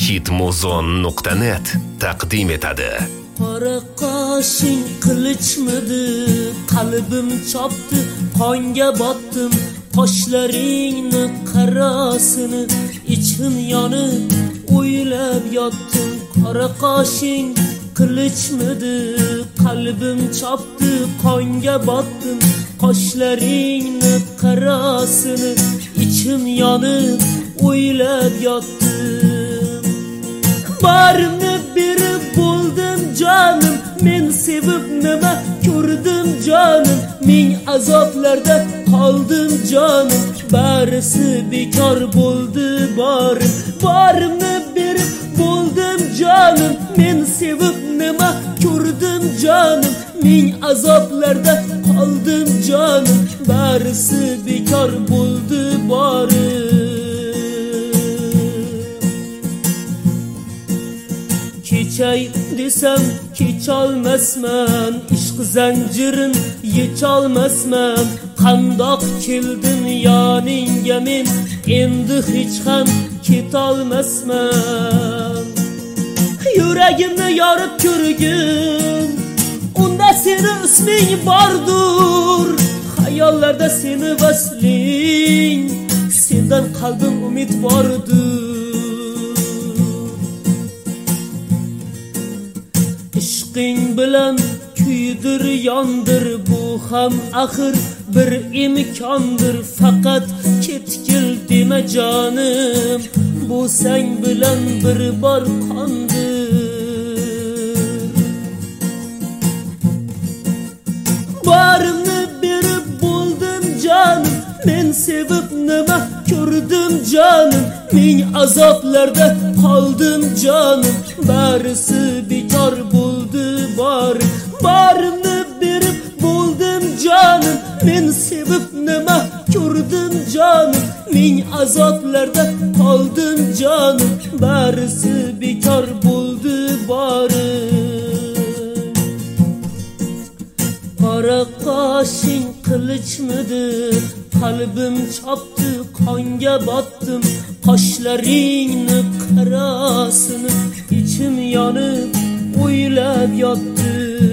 hitmuzon.net taqdim etadi. Qora qoshing qilichmidi, qalbim chopdi, qonga botdim, qoshlaringni qarasini, ichim yonib o'ylab yotdim. Qora qoshing qilichmidi, qalbim chopdi, qonga botdim, qoshlaringni qarasini, ichim yonib o'ylab yotdim. Barimni berib bo'ldim jonim, men sevib nima ko'rdim jonim, ming azoblarda qoldim jonim, barisi bekor bo'ldi borim. Barimni berib bo'ldim jonim, men sevib nima ko'rdim jonim, ming azoblarda qoldim jonim, barisi bekor bo'ldi borim. Kechay desam kecholmasman, ishq zanjirin yecholmasman, qandoq keldim yoningga men, endi hech ham ketolmasman. Yuragimni yorib ko'rgin, unda seni isming bordur, xayollarda seni vasling, sendan qalbim umid bordur. Ishqing bilan kuydir yondir, bu ham axir bir imkondir, faqat ketkil dema jonim, bu sang bilan bir bor qondir. Barimni berib bo'ldim jonim, men sevib nima ko'rdim jonim, ming azoblarda qoldim jonim, barisi bekor bo'ldi borim. Barimni berib bo'ldim jonim, men sevib nima ko'rdim jonim, ming azoblarda qoldim jonim, barisi bekor bo'ldi borim. Qora qoshing qilichmidi, qalbim chopdi, qonga botdim, qoshlaringni qarasini, ichim yonib o'ylab yotdim.